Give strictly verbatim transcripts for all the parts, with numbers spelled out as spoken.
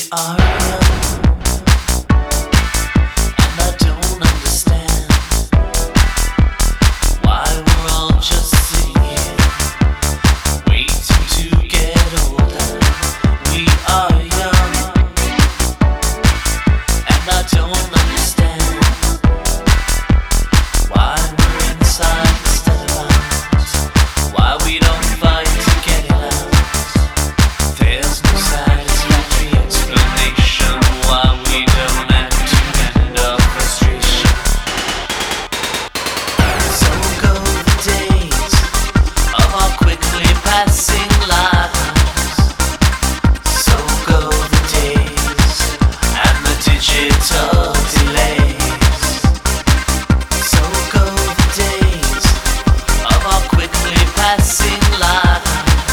are young, and I don't understand why we're all just sitting here, waiting to get older. We are young, and I don't understand why we're inside instead of out, why we don't fight to get it out. There's no satisfactory explanation why we don't act to end our frustration. So go the days of our quickly passing lives. So go the days and the digital delays. So go the days of our quickly passing lives.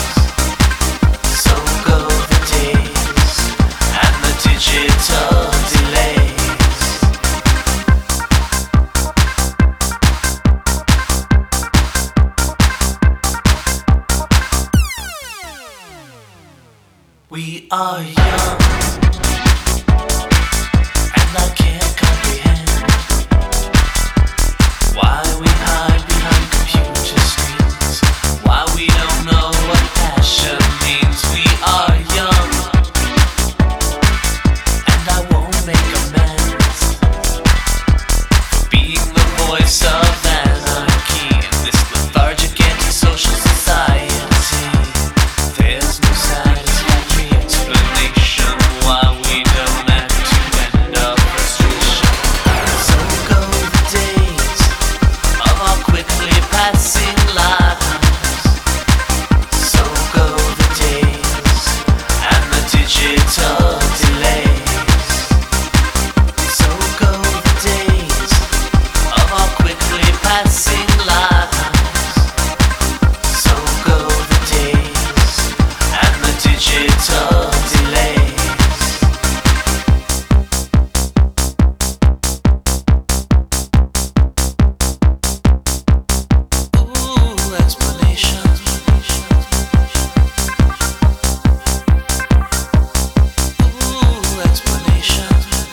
So go the days and the digital delays. We are young, and I can't comprehend why we hide behind computer screens, why we don't know what passion means. We are young, and I won't make amends for being the voice of anarchy in this lethargic antisocial society. There's no satisfactory explanation why we don't act to end our frustration. So go the days of our quickly passing lives. So go the days and the digital delays. So go the days of our quickly passing lives. So go the days and the digital delays. Ooh, explanation. Ooh, explanation.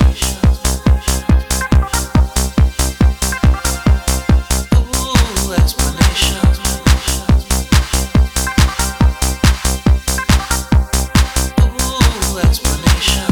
Ooh, explanation. Ooh, explanation.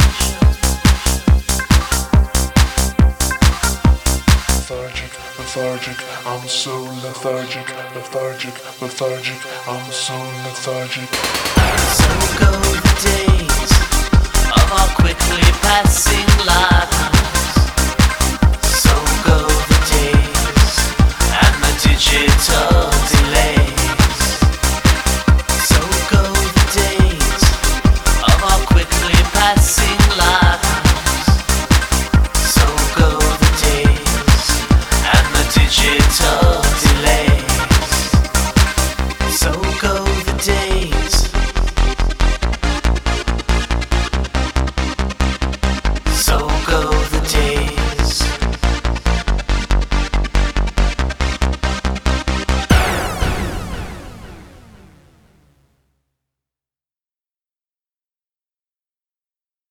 Lethargic, lethargic, I'm so lethargic, lethargic, lethargic, I'm so lethargic. So go the days of our quickly passing lives.